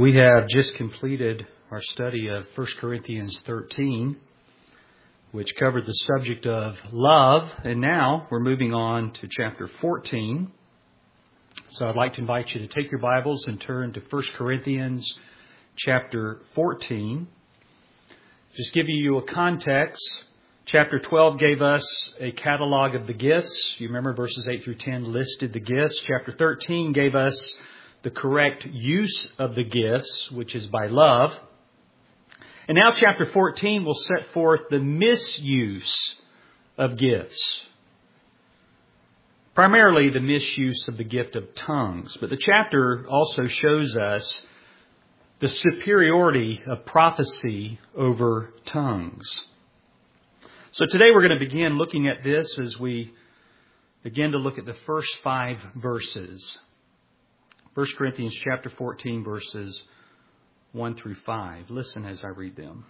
We have just completed our study of 1 Corinthians 13, which covered the subject of love, and now we're moving on to chapter 14. So I'd like to invite you to take your Bibles and turn to 1 Corinthians chapter 14. Just give you a context. Chapter 12 gave us a catalog of the gifts. You remember verses 8 through 10 listed the gifts. Chapter 13 gave us the correct use of the gifts, which is by love. And now chapter 14 will set forth the misuse of gifts. Primarily the misuse of the gift of tongues. But the chapter also shows us the superiority of prophecy over tongues. So today we're going to begin looking at this as we begin to look at the first 5 verses. 1 Corinthians chapter 14, verses 1 through 5. Listen as I read them.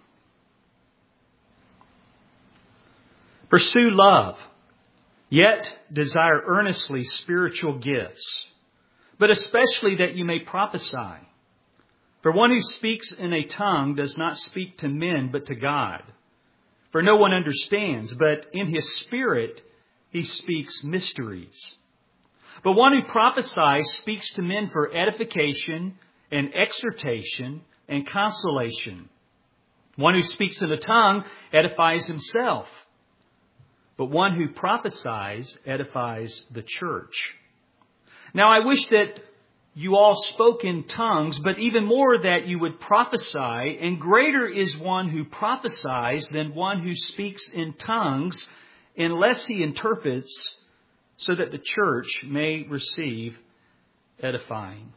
Pursue love, yet desire earnestly spiritual gifts, but especially that you may prophesy. For one who speaks in a tongue does not speak to men, but to God. For no one understands, but in his spirit he speaks mysteries. But one who prophesies speaks to men for edification and exhortation and consolation. One who speaks in a tongue edifies himself. But one who prophesies edifies the church. Now I wish that you all spoke in tongues, but even more that you would prophesy. And greater is one who prophesies than one who speaks in tongues, unless he interprets, so that the church may receive edifying.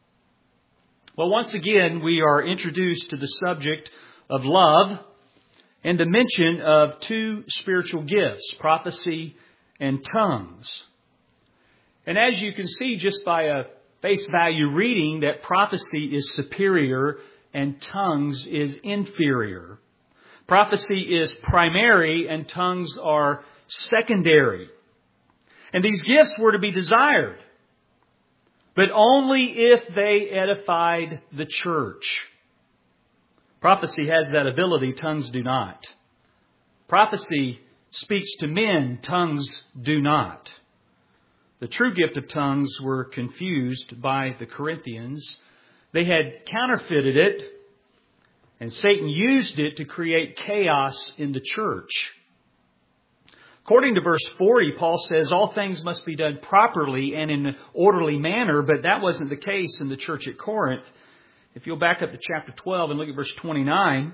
Well, once again, we are introduced to the subject of love and the mention of 2 spiritual gifts, prophecy and tongues. And as you can see just by a face value reading, that prophecy is superior and tongues is inferior. Prophecy is primary and tongues are secondary. And these gifts were to be desired, but only if they edified the church. Prophecy has that ability, tongues do not. Prophecy speaks to men, tongues do not. The true gift of tongues were confused by the Corinthians. They had counterfeited it, and Satan used it to create chaos in the church. According to verse 40, Paul says all things must be done properly and in an orderly manner, but that wasn't the case in the church at Corinth. If you'll back up to chapter 12 and look at verse 29,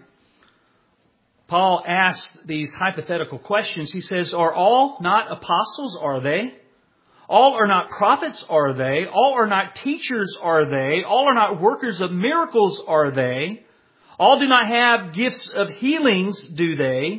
Paul asks these hypothetical questions. He says, are all not apostles, are they? All are not prophets, are they? All are not teachers, are they? All are not workers of miracles, are they? All do not have gifts of healings, do they?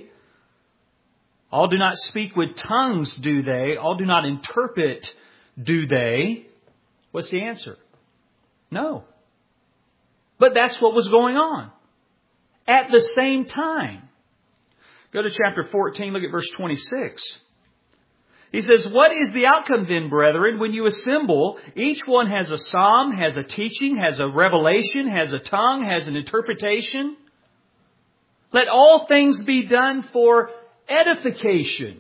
All do not speak with tongues, do they? All do not interpret, do they? What's the answer? No. But that's what was going on at the same time. Go to chapter 14, look at verse 26. He says, what is the outcome then, brethren, when you assemble? Each one has a psalm, has a teaching, has a revelation, has a tongue, has an interpretation. Let all things be done for edification.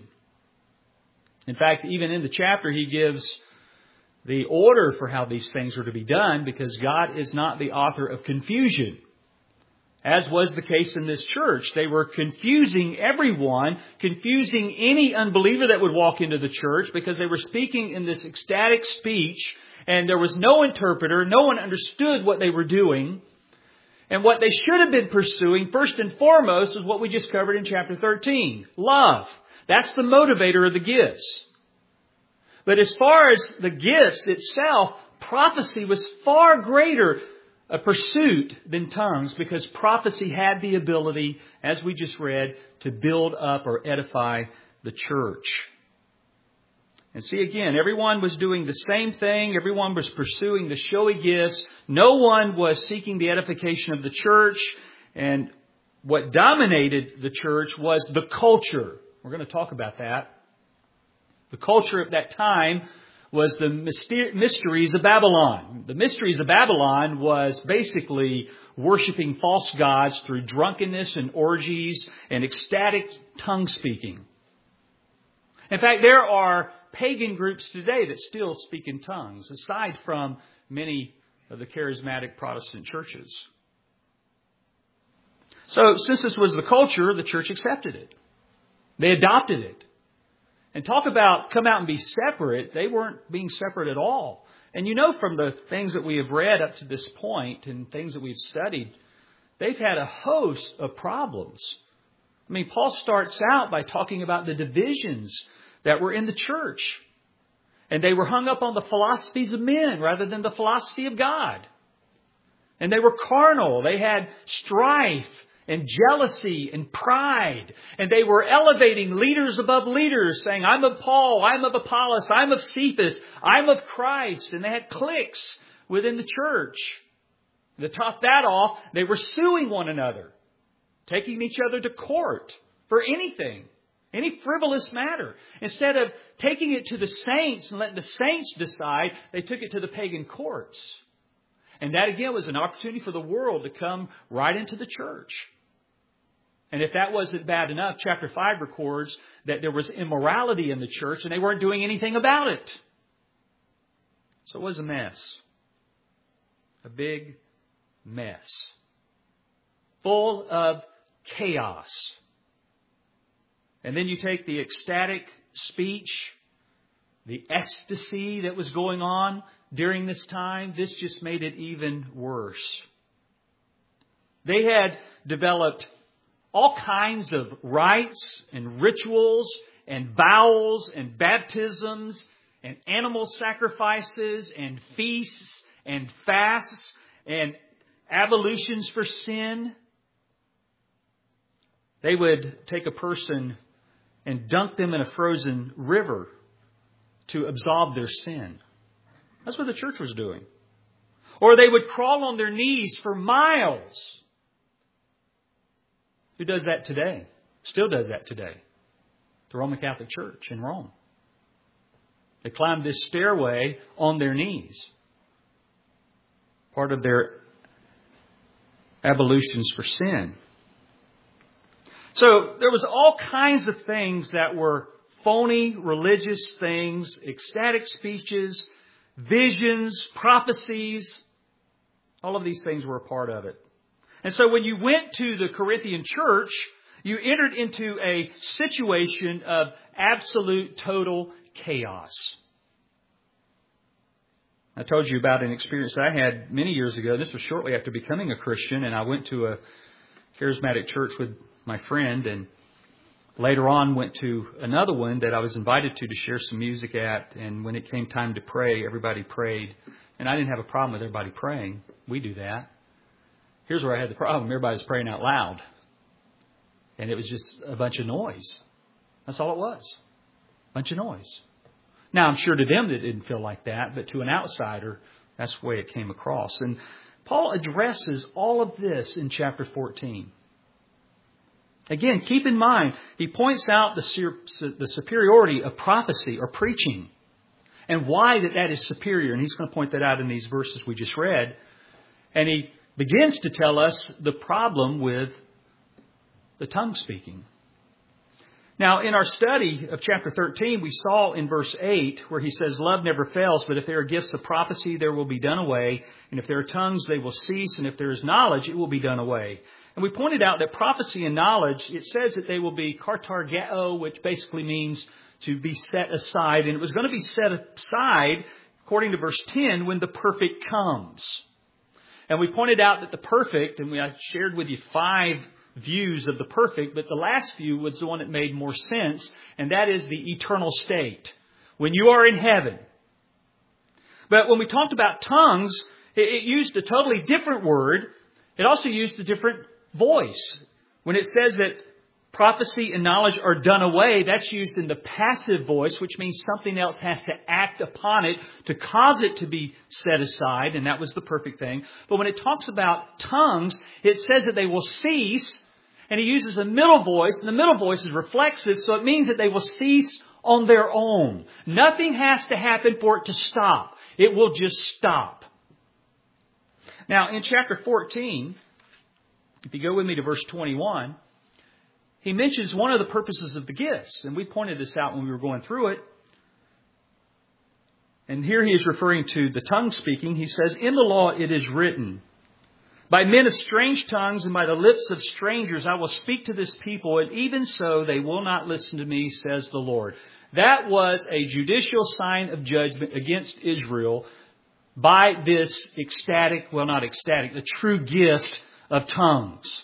In fact, even in the chapter, he gives the order for how these things are to be done, because God is not the author of confusion. As was the case in this church. They were confusing everyone, confusing any unbeliever that would walk into the church, because they were speaking in this ecstatic speech, and there was no interpreter. No one understood what they were doing. And what they should have been pursuing, first and foremost, is what we just covered in chapter 13. Love. That's the motivator of the gifts. But as far as the gifts itself, prophecy was far greater a pursuit than tongues, because prophecy had the ability, as we just read, to build up or edify the church. And see, again, everyone was doing the same thing. Everyone was pursuing the showy gifts. No one was seeking the edification of the church. And what dominated the church was the culture. We're going to talk about that. The culture at that time was the mysteries of Babylon. The mysteries of Babylon was basically worshiping false gods through drunkenness and orgies and ecstatic tongue speaking. In fact, there are pagan groups today that still speak in tongues, aside from many of the charismatic Protestant churches. So, since this was the culture, the church accepted it. They adopted it. And talk about come out and be separate, they weren't being separate at all. And you know from the things that we have read up to this point and things that we've studied, they've had a host of problems. I mean, Paul starts out by talking about the divisions that were in the church. And they were hung up on the philosophies of men rather than the philosophy of God. And they were carnal. They had strife and jealousy and pride. And they were elevating leaders above leaders, saying, I'm of Paul, I'm of Apollos, I'm of Cephas, I'm of Christ. And they had cliques within the church. To top that off, they were suing one another, taking each other to court for anything, any frivolous matter. Instead of taking it to the saints and letting the saints decide, they took it to the pagan courts. And that again was an opportunity for the world to come right into the church. And if that wasn't bad enough, chapter 5 records that there was immorality in the church and they weren't doing anything about it. So it was a mess. A big mess. Full of chaos. And then you take the ecstatic speech, the ecstasy that was going on during this time. This just made it even worse. They had developed all kinds of rites and rituals and vows and baptisms and animal sacrifices and feasts and fasts and ablutions for sin. They would take a person and dunk them in a frozen river to absolve their sin. That's what the church was doing. Or they would crawl on their knees for miles. Who does that today? Still does that today. The Roman Catholic Church in Rome. They climb this stairway on their knees. Part of their ablutions for sin. So there was all kinds of things that were phony religious things, ecstatic speeches, visions, prophecies. All of these things were a part of it. And so when you went to the Corinthian church, you entered into a situation of absolute, total chaos. I told you about an experience that I had many years ago. This was shortly after becoming a Christian, and I went to a charismatic church with my friend, and later on went to another one that I was invited to share some music at. And when it came time to pray, everybody prayed. And I didn't have a problem with everybody praying. We do that. Here's where I had the problem. Everybody was praying out loud. And it was just a bunch of noise. That's all it was. A bunch of noise. Now, I'm sure to them it didn't feel like that, but to an outsider, that's the way it came across. And Paul addresses all of this in chapter 14. Again, keep in mind, he points out the superiority of prophecy or preaching and why that is superior. And he's going to point that out in these verses we just read. And he begins to tell us the problem with the tongue speaking. Now, in our study of chapter 13, we saw in verse 8 where he says, love never fails, but if there are gifts of prophecy, there will be done away. And if there are tongues, they will cease. And if there is knowledge, it will be done away. And we pointed out that prophecy and knowledge, it says that they will be katargeo, which basically means to be set aside. And it was going to be set aside, according to verse 10, when the perfect comes. And we pointed out that the perfect, and I shared with you 5 views of the perfect, but the last view was the one that made more sense, and that is the eternal state, when you are in heaven. But when we talked about tongues, it used a totally different word. It also used a different voice. When it says that prophecy and knowledge are done away, that's used in the passive voice, which means something else has to act upon it to cause it to be set aside, and that was the perfect thing. But when it talks about tongues, it says that they will cease, and he uses a middle voice, and the middle voice is reflexive, so it means that they will cease on their own. Nothing has to happen for it to stop. It will just stop. Now, in chapter 14, if you go with me to verse 21, he mentions one of the purposes of the gifts. And we pointed this out when we were going through it. And here he is referring to the tongue speaking. He says, in the law it is written, by men of strange tongues and by the lips of strangers I will speak to this people, and even so they will not listen to me, says the Lord. That was a judicial sign of judgment against Israel by this the true gift of tongues.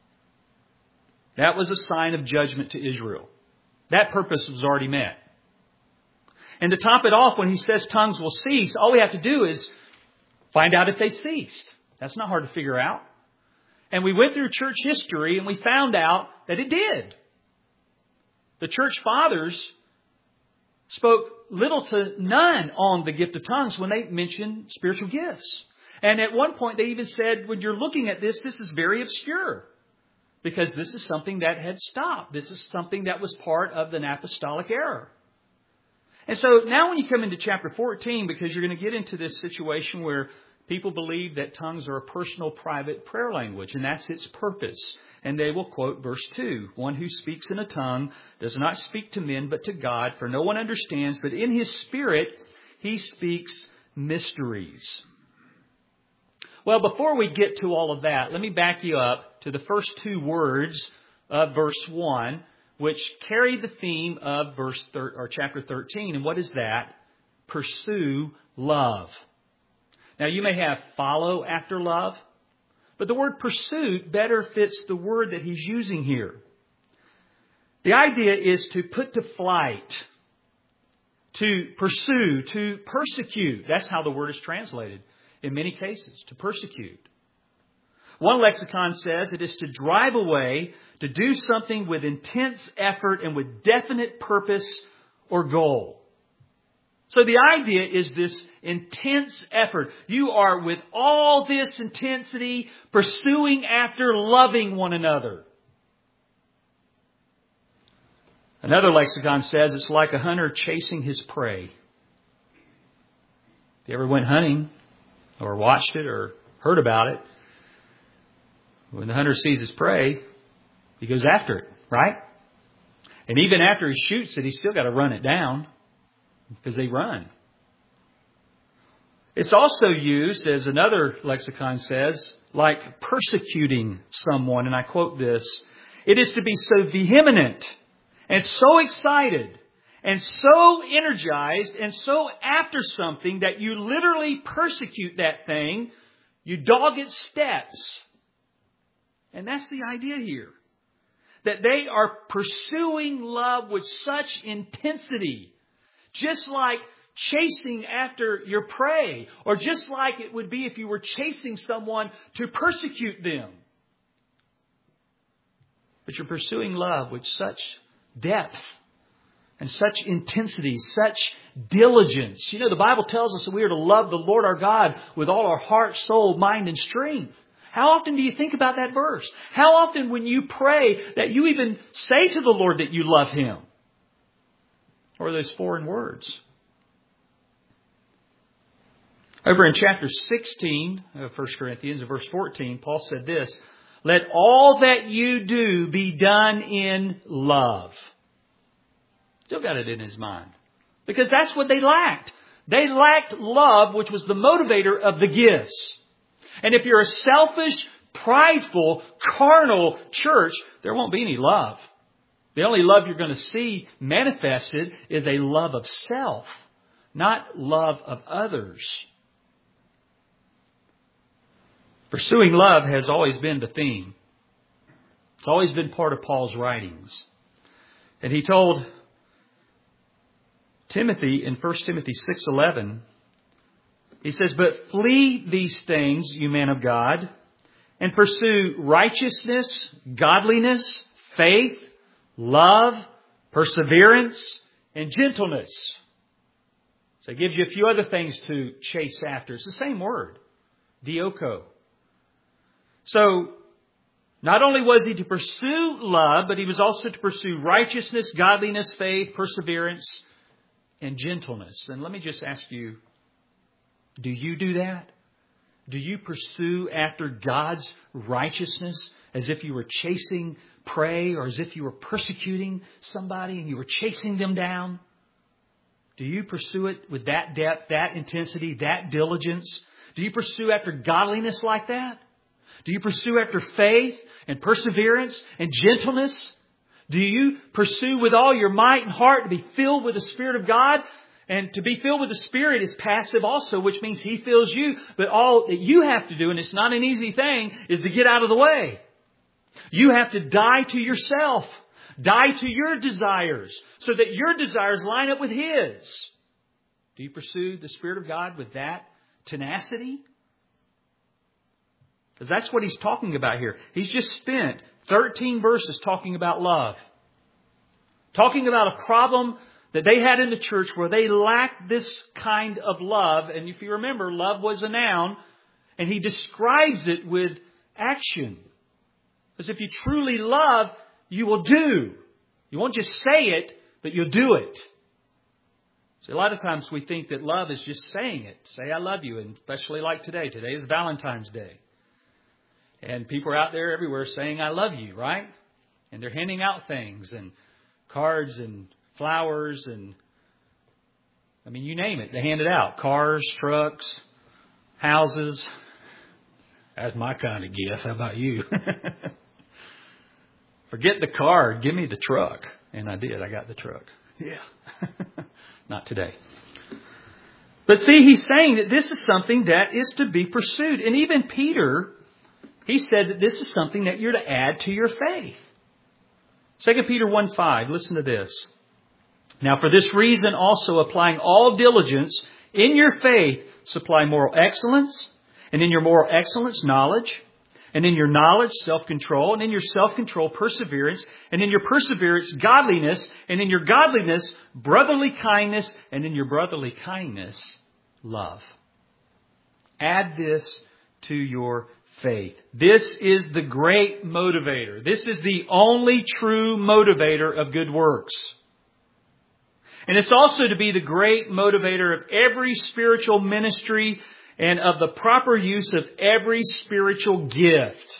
That was a sign of judgment to Israel. That purpose was already met. And to top it off, when he says tongues will cease, all we have to do is find out if they ceased. That's not hard to figure out. And we went through church history and we found out that it did. The church fathers spoke little to none on the gift of tongues when they mentioned spiritual gifts. And at one point they even said, when you're looking at this, this is very obscure. Because this is something that had stopped. This is something that was part of an apostolic era. And so now when you come into chapter 14, because you're going to get into this situation where people believe that tongues are a personal, private prayer language, and that's its purpose. And they will quote verse 2, one who speaks in a tongue does not speak to men but to God, for no one understands, but in his spirit he speaks mysteries. Well, before we get to all of that, let me back you up to the first two words of verse 1, which carry the theme of chapter 13. And what is that? Pursue love. Now, you may have follow after love, but the word pursuit better fits the word that he's using here. The idea is to put to flight, to pursue, to persecute. That's how the word is translated in many cases, to persecute. One lexicon says it is to drive away, to do something with intense effort and with definite purpose or goal. So the idea is this intense effort. You are with all this intensity pursuing after loving one another. Another lexicon says it's like a hunter chasing his prey. If you ever went hunting or watched it or heard about it, when the hunter sees his prey, he goes after it, right? And even after he shoots it, he's still got to run it down because they run. It's also used, as another lexicon says, like persecuting someone. And I quote this, it is to be so vehement and so excited and so energized and so after something that you literally persecute that thing. You dog its steps. And that's the idea here. That they are pursuing love with such intensity. Just like chasing after your prey. Or just like it would be if you were chasing someone to persecute them. But you're pursuing love with such depth and such intensity, such diligence. You know, the Bible tells us that we are to love the Lord our God with all our heart, soul, mind, and strength. How often do you think about that verse? How often when you pray that you even say to the Lord that you love Him? Or those foreign words? Over in chapter 16 of 1 Corinthians, verse 14, Paul said this, let all that you do be done in love. Still got it in his mind. Because that's what they lacked. They lacked love, which was the motivator of the gifts. And if you're a selfish, prideful, carnal church, there won't be any love. The only love you're going to see manifested is a love of self, not love of others. Pursuing love has always been the theme. It's always been part of Paul's writings. And he told Timothy in 1 Timothy 6:11, he says, but flee these things, you man of God, and pursue righteousness, godliness, faith, love, perseverance, and gentleness. So it gives you a few other things to chase after. It's the same word, dioko. So Not only was he to pursue love, but he was also to pursue righteousness, godliness, faith, perseverance, and gentleness. And let me just ask you, do you do that? Do you pursue after God's righteousness as if you were chasing prey or as if you were persecuting somebody and you were chasing them down? Do you pursue it with that depth, that intensity, that diligence? Do you pursue after godliness like that? Do you pursue after faith and perseverance and gentleness? Do you pursue with all your might and heart to be filled with the Spirit of God? And to be filled with the Spirit is passive also, which means He fills you. But all that you have to do, and it's not an easy thing, is to get out of the way. You have to die to yourself. Die to your desires so that your desires line up with His. Do you pursue the Spirit of God with that tenacity? Because that's what he's talking about here. He's just spent 13 verses talking about love. Talking about a problem that they had in the church where they lacked this kind of love. And if you remember, love was a noun. And he describes it with action. As if you truly love, you will do. You won't just say it, but you'll do it. So a lot of times we think that love is just saying it. Say, I love you. And especially like today. Today is Valentine's Day. And people are out there everywhere saying, I love you, right? And they're handing out things and cards and flowers and, I mean, you name it. They hand it out. Cars, trucks, houses. That's my kind of gift. How about you? Forget the card. Give me the truck. And I did. I got the truck. Yeah. Not today. But see, he's saying that this is something that is to be pursued. And even Peter, he said that this is something that you're to add to your faith. 2 Peter 1:5. Listen to this. Now, for this reason also, applying all diligence in your faith, supply moral excellence, and in your moral excellence, knowledge, and in your knowledge, self-control, and in your self-control, perseverance, and in your perseverance, godliness, and in your godliness, brotherly kindness, and in your brotherly kindness, love. Add this to your faith. This is the great motivator. This is the only true motivator of good works. And it's also to be the great motivator of every spiritual ministry and of the proper use of every spiritual gift.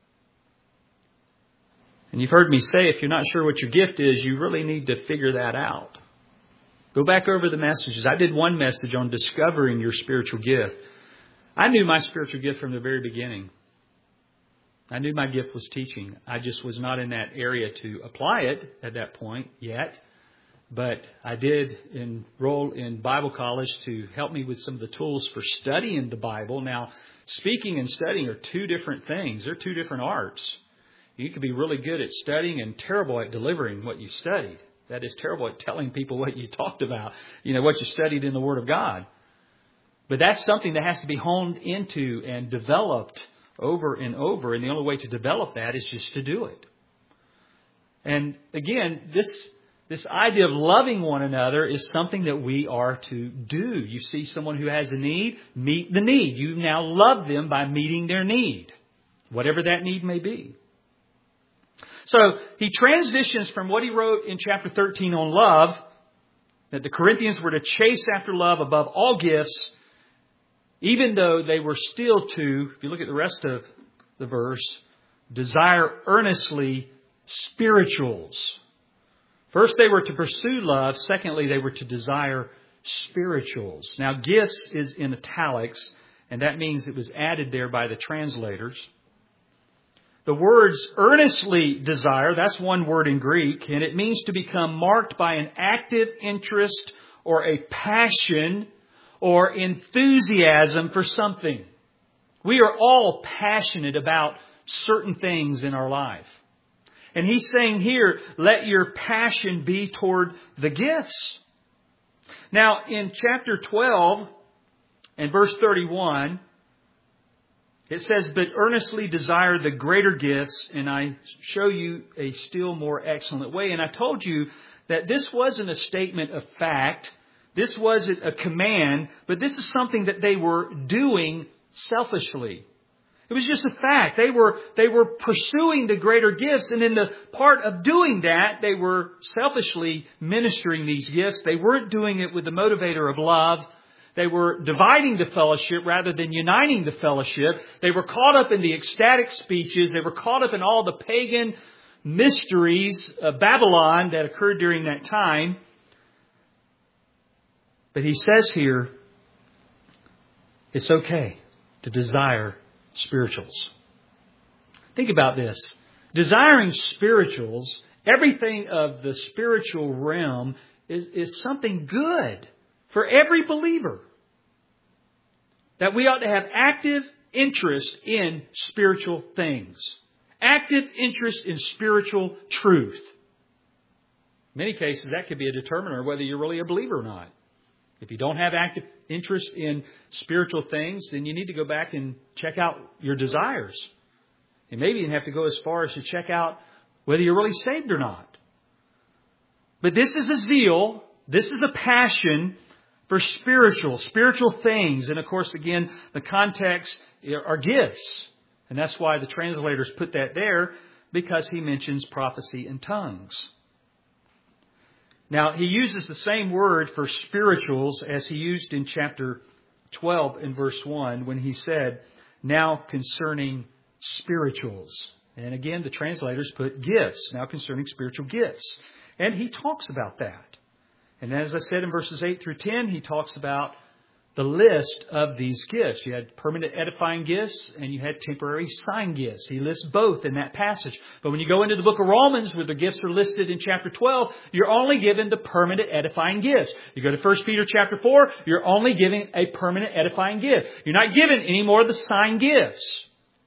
And you've heard me say, if you're not sure what your gift is, you really need to figure that out. Go back over the messages. I did one message on discovering your spiritual gift. I knew my spiritual gift from the very beginning. I knew my gift was teaching. I just was not in that area to apply it at that point yet. But I did enroll in Bible college to help me with some of the tools for studying the Bible. Now, speaking and studying are two different things. They're two different arts. You could be really good at studying and terrible at delivering what you studied. That is, terrible at telling people what you talked about, what you studied in the Word of God. But that's something that has to be honed into and developed over and over. And the only way to develop that is just to do it. And again, this idea of loving one another is something that we are to do. You see someone who has a need, meet the need. You now love them by meeting their need, whatever that need may be. So he transitions from what he wrote in chapter 13 on love, that the Corinthians were to chase after love above all gifts, even though they were still to, if you look at the rest of the verse, desire earnestly spirituals. First, they were to pursue love. Secondly, they were to desire spirituals. Now, gifts is in italics, and that means it was added there by the translators. The words earnestly desire, that's one word in Greek, and it means to become marked by an active interest or a passion or enthusiasm for something. We are all passionate about certain things in our life. And he's saying here, let your passion be toward the gifts. Now, in chapter 12 and verse 31, it says, but earnestly desire the greater gifts, and I show you a still more excellent way. And I told you that this wasn't a statement of fact. This wasn't a command, but this is something that they were doing selfishly. It was just a fact. They were pursuing the greater gifts, and in the part of doing that, they were selfishly ministering these gifts. They weren't doing it with the motivator of love. They were dividing the fellowship rather than uniting the fellowship. They were caught up in the ecstatic speeches. They were caught up in all the pagan mysteries of Babylon that occurred during that time. But he says here, it's okay to desire spirituals. Think about this. Desiring spirituals, everything of the spiritual realm is something good for every believer. That we ought to have active interest in spiritual things. Active interest in spiritual truth. In many cases, that could be a determiner of whether you're really a believer or not. If you don't have active interest in spiritual things, then you need to go back and check out your desires. And maybe you have to go as far as to check out whether you're really saved or not. But this is a zeal, this is a passion for spiritual things. And of course, again, the context are gifts. And that's why the translators put that there, because he mentions prophecy and tongues. Now, he uses the same word for spirituals as he used in chapter 12 in verse 1 when he said, now concerning spirituals. And again, the translators put gifts, now concerning spiritual gifts. And he talks about that. And as I said in verses 8 through 10, he talks about the list of these gifts. You had permanent edifying gifts and you had temporary sign gifts. He lists both in that passage. But when you go into the book of Romans, where the gifts are listed in chapter 12, you're only given the permanent edifying gifts. You go to 1 Peter chapter 4, you're only given a permanent edifying gift. You're not given any more of the sign gifts.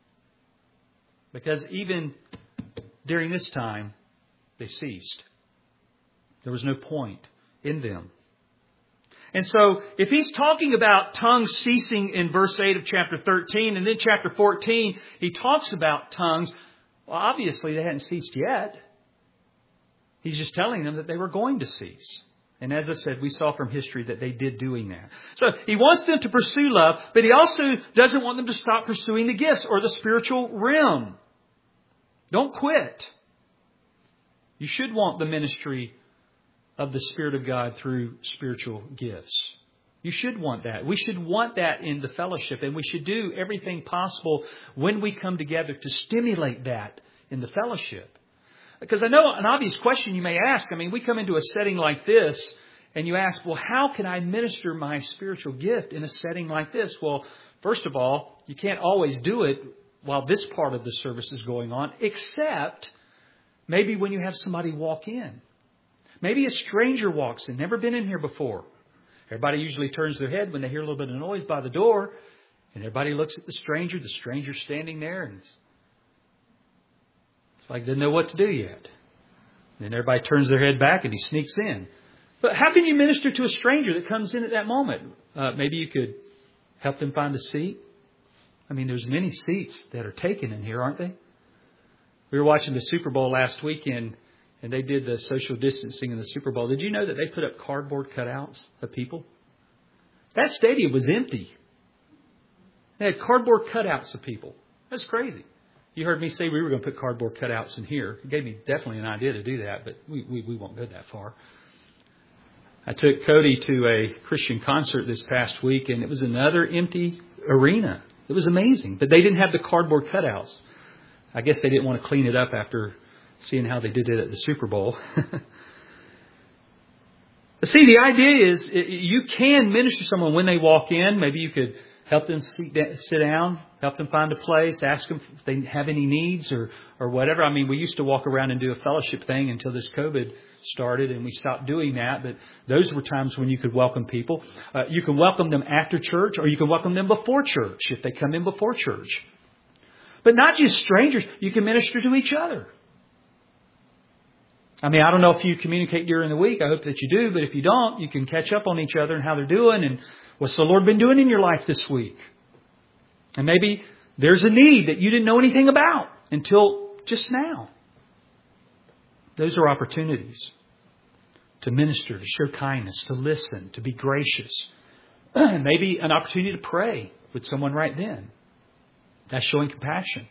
Because even during this time, they ceased. There was no point in them. And so, if he's talking about tongues ceasing in verse 8 of chapter 13, and then chapter 14, he talks about tongues, well, obviously they hadn't ceased yet. He's just telling them that they were going to cease. And as I said, we saw from history that they did doing that. So, he wants them to pursue love, but he also doesn't want them to stop pursuing the gifts or the spiritual realm. Don't quit. You should want the ministry of the Spirit of God through spiritual gifts. You should want that. We should want that in the fellowship, and we should do everything possible when we come together to stimulate that in the fellowship. Because I know an obvious question you may ask. I mean, we come into a setting like this and you ask, well, how can I minister my spiritual gift in a setting like this? Well, first of all, you can't always do it while this part of the service is going on, except maybe when you have somebody walk in. Maybe a stranger walks in, never been in here before. Everybody usually turns their head when they hear a little bit of noise by the door. And everybody looks at the stranger. The stranger's standing there. And it's like they didn't know what to do yet. And then everybody turns their head back and he sneaks in. But how can you minister to a stranger that comes in at that moment? Maybe you could help them find a seat. I mean, there's many seats that are taken in here, aren't they? We were watching the Super Bowl last weekend. And they did the social distancing in the Super Bowl. Did you know that they put up cardboard cutouts of people? That stadium was empty. They had cardboard cutouts of people. That's crazy. You heard me say we were going to put cardboard cutouts in here. It gave me definitely an idea to do that, but we won't go that far. I took Cody to a Christian concert this past week, and it was another empty arena. It was amazing. But they didn't have the cardboard cutouts. I guess they didn't want to clean it up after seeing how they did it at the Super Bowl. See, the idea is you can minister to someone when they walk in. Maybe you could help them sit down, help them find a place, ask them if they have any needs or whatever. I mean, we used to walk around and do a fellowship thing until this COVID started, and we stopped doing that. But those were times when you could welcome people. You can welcome them after church, or you can welcome them before church if they come in before church. But not just strangers. You can minister to each other. I mean, I don't know if you communicate during the week. I hope that you do. But if you don't, you can catch up on each other and how they're doing and what's the Lord been doing in your life this week. And maybe there's a need that you didn't know anything about until just now. Those are opportunities to minister, to show kindness, to listen, to be gracious. Maybe an opportunity to pray with someone right then. That's showing compassion.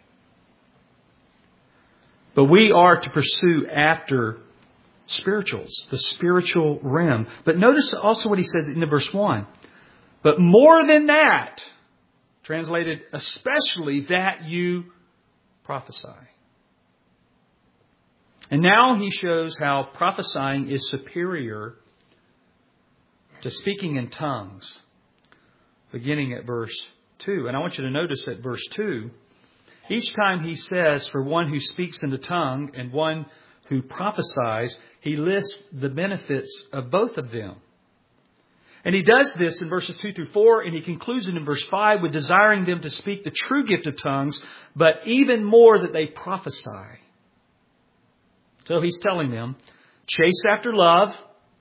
But we are to pursue after spirituals, the spiritual realm. But notice also what he says in verse 1. But more than that, translated, especially that you prophesy. And now he shows how prophesying is superior to speaking in tongues, beginning at verse 2. And I want you to notice at verse 2, each time he says, for one who speaks in the tongue and one who prophesies, he lists the benefits of both of them. And he does this in verses 2 through 4, and he concludes it in verse 5 with desiring them to speak the true gift of tongues, but even more that they prophesy. So he's telling them, chase after love,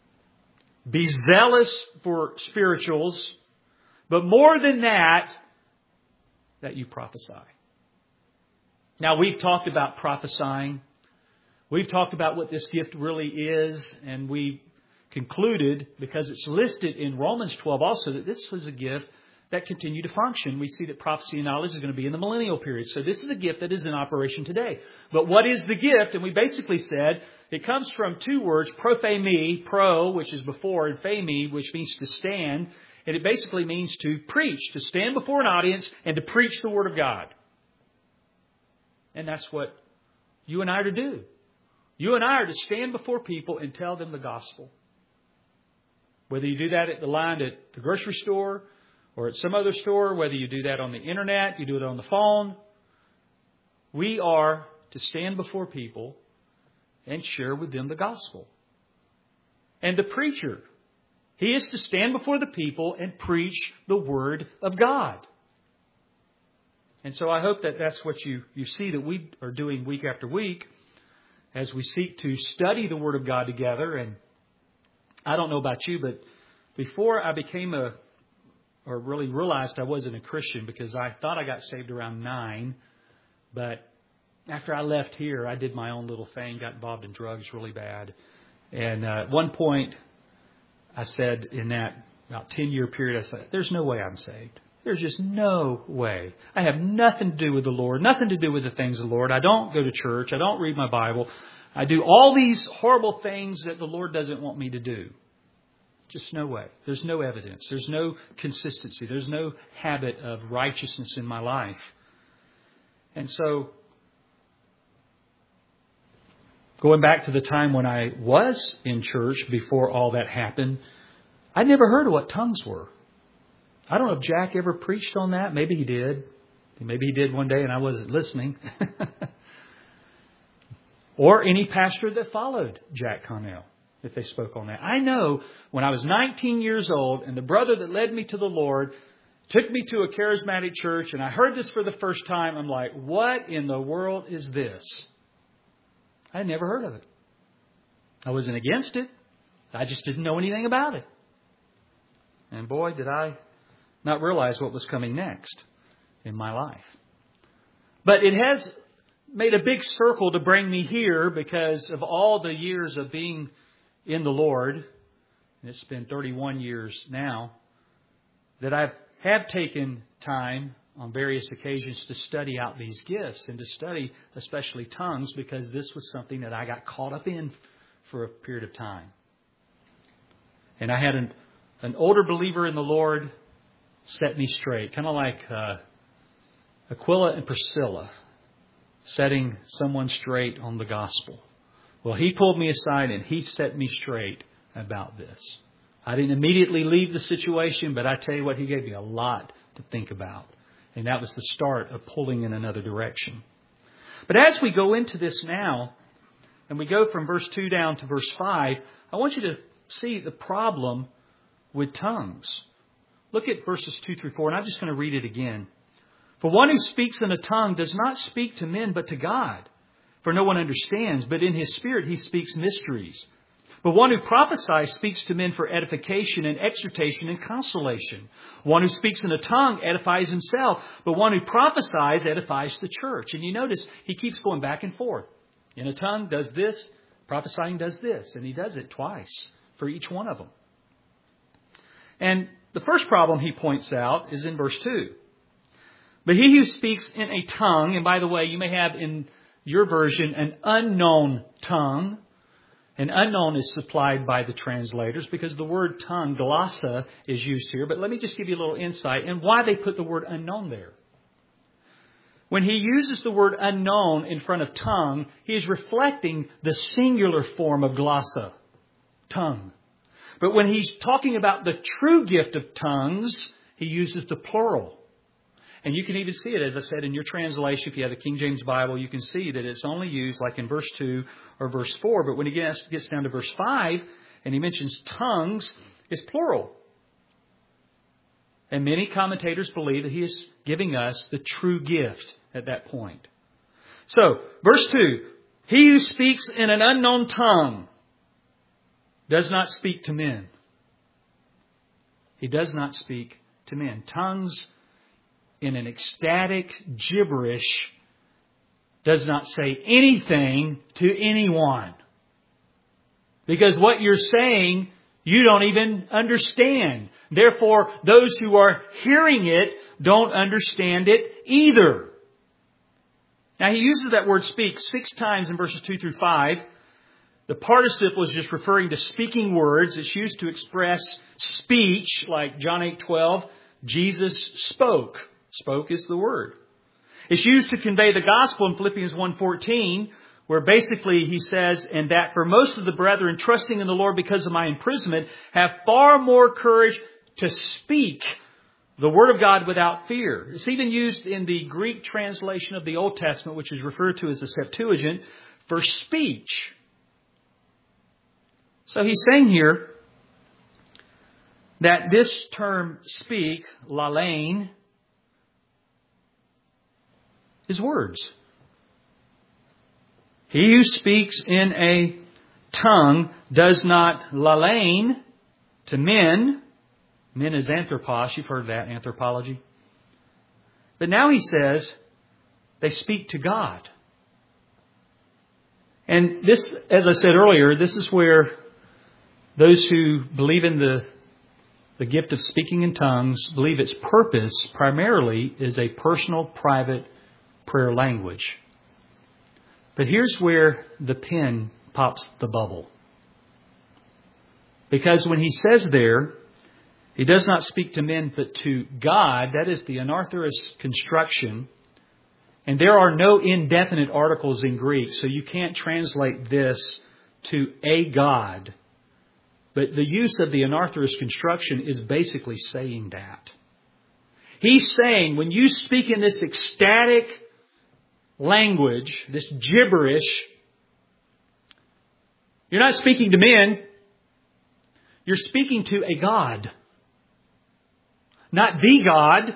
be zealous for spirituals, but more than that, that you prophesy. Now, we've talked about prophesying. We've talked about what this gift really is, and we concluded, because it's listed in Romans 12 also, that this was a gift that continued to function. We see that prophecy and knowledge is going to be in the millennial period. So this is a gift that is in operation today. But what is the gift? And we basically said it comes from two words, prophemi, pro, which is before, and phemi, which means to stand. And it basically means to preach, to stand before an audience and to preach the Word of God. And that's what you and I are to do. You and I are to stand before people and tell them the gospel. Whether you do that at the line at the grocery store or at some other store, whether you do that on the internet, you do it on the phone, we are to stand before people and share with them the gospel. And the preacher, he is to stand before the people and preach the Word of God. And so I hope that that's what you see that we are doing week after week as we seek to study the Word of God together. And I don't know about you, but before I became or really realized I wasn't a Christian, because I thought I got saved around 9, but after I left here, I did my own little thing, got involved in drugs really bad. And at one point, I said in that about 10-year period, I said, there's no way I'm saved. There's just no way. I have nothing to do with the Lord, nothing to do with the things of the Lord. I don't go to church. I don't read my Bible. I do all these horrible things that the Lord doesn't want me to do. Just no way. There's no evidence. There's no consistency. There's no habit of righteousness in my life. And so, going back to the time when I was in church before all that happened, I'd never heard of what tongues were. I don't know if Jack ever preached on that. Maybe he did. Maybe he did one day and I wasn't listening. Or any pastor that followed Jack Connell, if they spoke on that. I know when I was 19 years old and the brother that led me to the Lord took me to a charismatic church and I heard this for the first time, I'm like, what in the world is this? I had never heard of it. I wasn't against it. I just didn't know anything about it. And boy, did I not realize what was coming next in my life. But it has made a big circle to bring me here because of all the years of being in the Lord. And it's been 31 years now that I have taken time on various occasions to study out these gifts and to study especially tongues, because this was something that I got caught up in for a period of time. And I had an older believer in the Lord set me straight, kind of like Aquila and Priscilla setting someone straight on the gospel. Well, he pulled me aside and he set me straight about this. I didn't immediately leave the situation, but I tell you what, he gave me a lot to think about. And that was the start of pulling in another direction. But as we go into this now, and we go from verse 2 down to verse 5, I want you to see the problem with tongues. Look at verses 2 through 4, and I'm just going to read it again. For one who speaks in a tongue does not speak to men, but to God. For no one understands, but in his spirit he speaks mysteries. But one who prophesies speaks to men for edification and exhortation and consolation. One who speaks in a tongue edifies himself, but one who prophesies edifies the church. And you notice he keeps going back and forth. In a tongue does this, prophesying does this, and he does it twice for each one of them. And the first problem he points out is in verse 2. But he who speaks in a tongue, and by the way, you may have in your version an unknown tongue. An unknown is supplied by the translators because the word tongue, glossa, is used here. But let me just give you a little insight in why they put the word unknown there. When he uses the word unknown in front of tongue, he is reflecting the singular form of glossa, tongue. But when he's talking about the true gift of tongues, he uses the plural. And you can even see it, as I said, in your translation. If you have the King James Bible, you can see that it's only used like in verse 2 or verse 4. But when he gets down to verse 5 and he mentions tongues, it's plural. And many commentators believe that he is giving us the true gift at that point. So, verse 2, he who speaks in an unknown tongue does not speak to men. He does not speak to men. Tongues in an ecstatic gibberish does not say anything to anyone. Because what you're saying, you don't even understand. Therefore, those who are hearing it don't understand it either. Now, he uses that word speak 6 times in verses 2 through 5. The participle is just referring to speaking words. It's used to express speech, like John 8:12. Jesus spoke. Spoke is the word. It's used to convey the gospel in Philippians 1:14, where basically he says, and that for most of the brethren trusting in the Lord because of my imprisonment have far more courage to speak the word of God without fear. It's even used in the Greek translation of the Old Testament, which is referred to as the Septuagint, for speech. So he's saying here that this term speak, lalein, is words. He who speaks in a tongue does not lalein to men. Men is anthropos. You've heard that, anthropology. But now he says they speak to God. And this, as I said earlier, this is where those who believe in the gift of speaking in tongues believe its purpose primarily is a personal, private prayer language. But here's where the pen pops the bubble. Because when he says there, he does not speak to men but to God, that is the anarthrous construction. And there are no indefinite articles in Greek, so you can't translate this to a God. But the use of the anarthrous construction is basically saying that. He's saying when you speak in this ecstatic language, this gibberish, you're not speaking to men. You're speaking to a God. Not the God.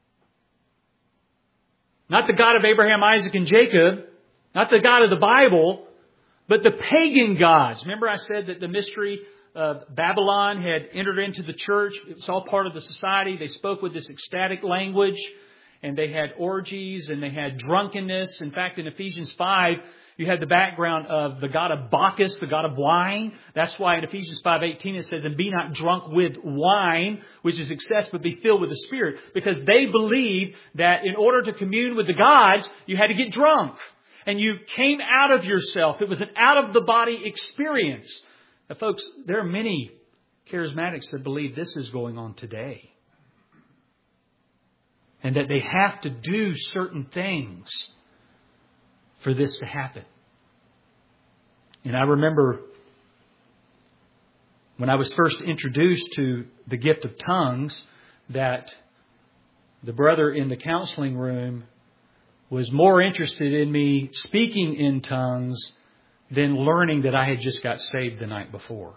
Not the God of Abraham, Isaac, and Jacob. Not the God of the Bible. But the pagan gods. Remember I said that the mystery of Babylon had entered into the church. It was all part of the society. They spoke with this ecstatic language. And they had orgies and they had drunkenness. In fact, in Ephesians 5, you had the background of the god of Bacchus, the god of wine. That's why in Ephesians 5:18 it says, and be not drunk with wine, which is excess, but be filled with the Spirit. Because they believed that in order to commune with the gods, you had to get drunk. And you came out of yourself. It was an out-of-the-body experience. Now, folks, there are many charismatics that believe this is going on today. And that they have to do certain things for this to happen. And I remember when I was first introduced to the gift of tongues, that the brother in the counseling room was more interested in me speaking in tongues than learning that I had just got saved the night before.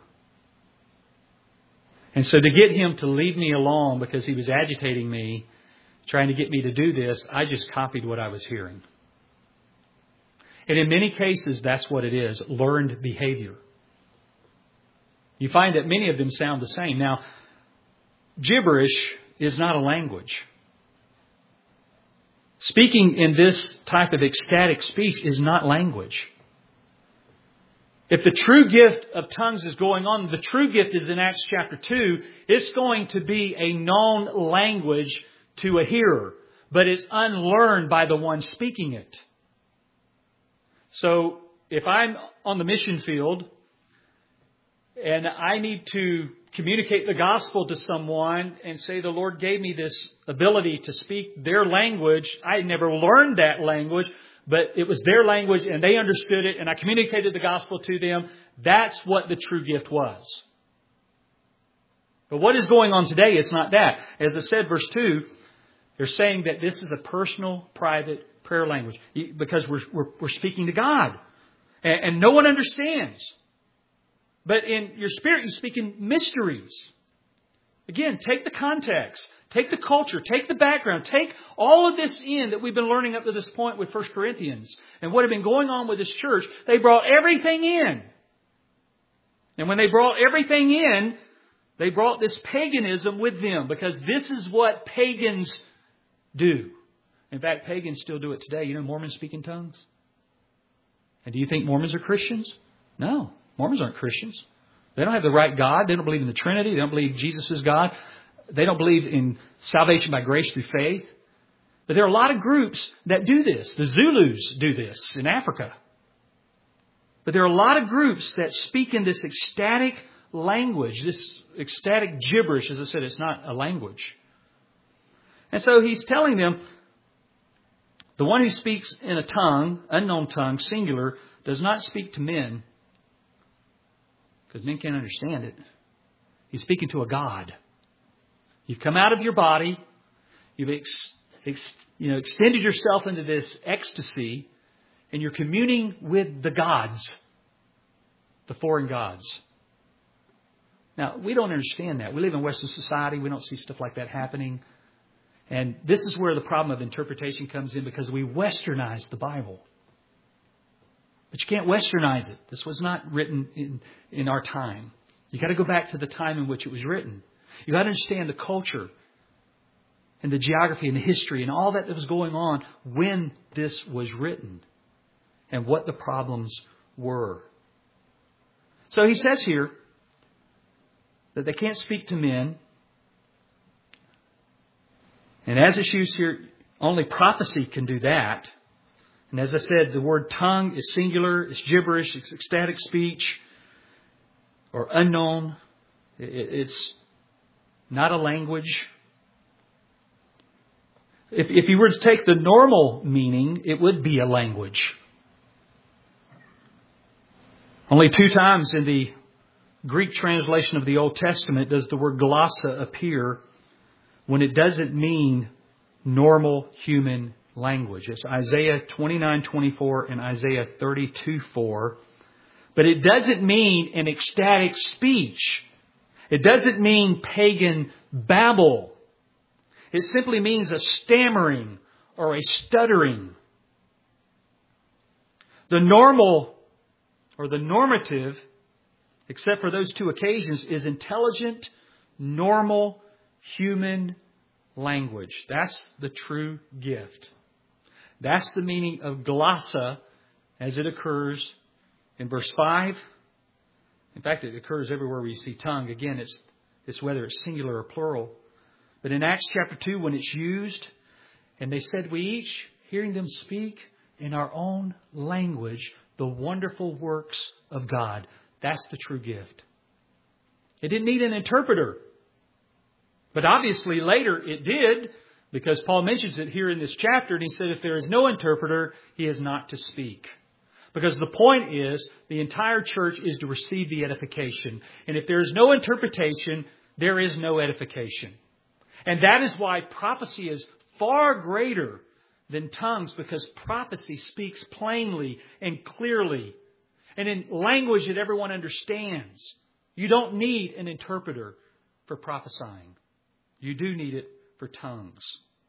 And so to get him to leave me alone because he was agitating me, trying to get me to do this, I just copied what I was hearing. And in many cases, that's what it is, learned behavior. You find that many of them sound the same. Now, gibberish is not a language. Speaking in this type of ecstatic speech is not language. If the true gift of tongues is going on, the true gift is in Acts chapter 2, it's going to be a known language to a hearer. but it's unlearned by the one speaking it. So if I'm on the mission field and I need to communicate the gospel to someone and say the Lord gave me this ability to speak their language, I never learned that language, but it was their language and they understood it and I communicated the gospel to them. That's what the true gift was. But what is going on today? It's not that. As I said, verse 2, they're saying that this is a personal, private prayer language because we're speaking to God. And no one understands. But in your spirit, you speak in mysteries. Again, take the context. Take the culture. Take the background. Take all of this in that we've been learning up to this point with 1 Corinthians. And what had been going on with this church. They brought everything in. And when they brought everything in, they brought this paganism with them. Because this is what pagans do. In fact, pagans still do it today. You know, Mormons speak in tongues. And do you think Mormons are Christians? No. Mormons aren't Christians. They don't have the right God. They don't believe in the Trinity. They don't believe Jesus is God. They don't believe in salvation by grace through faith. But there are a lot of groups that do this. The Zulus do this in Africa. But there are a lot of groups that speak in this ecstatic language, this ecstatic gibberish. As I said, it's not a language. And so he's telling them, the one who speaks in a tongue, unknown tongue, singular, does not speak to men, because men can't understand it. He's speaking to a God. You've come out of your body. You've extended yourself into this ecstasy, and you're communing with the gods, the foreign gods. Now, we don't understand that. We live in Western society. We don't see stuff like that happening. And this is where the problem of interpretation comes in, because we westernize the Bible. But you can't westernize it. This was not written in our time. You got to go back to the time in which it was written. You got to understand the culture and the geography and the history and all that was going on when this was written and what the problems were. So he says here that they can't speak to men. And as it's used here, only prophecy can do that. And as I said, the word tongue is singular, it's gibberish, it's ecstatic speech, or unknown. It's not a language. If you were to take the normal meaning, it would be a language. Only 2 times in the Greek translation of the Old Testament does the word glossa appear when it doesn't mean normal human language. It's Isaiah 29:24 and Isaiah 32:4. But it doesn't mean an ecstatic speech. It doesn't mean pagan babble. It simply means a stammering or a stuttering. The normal or the normative, except for those 2 occasions, is intelligent, normal human language. That's the true gift. That's the meaning of glossa as it occurs in verse 5. In fact, it occurs everywhere where you see tongue. Again, it's whether it's singular or plural. But in Acts chapter 2, when it's used, and they said, we each, hearing them speak in our own language, the wonderful works of God. That's the true gift. It didn't need an interpreter. But obviously later it did, because Paul mentions it here in this chapter, and he said if there is no interpreter, he is not to speak. Because the point is, the entire church is to receive the edification. And if there is no interpretation, there is no edification. And that is why prophecy is far greater than tongues, because prophecy speaks plainly and clearly and in language that everyone understands. You don't need an interpreter for prophesying. You do need it for tongues.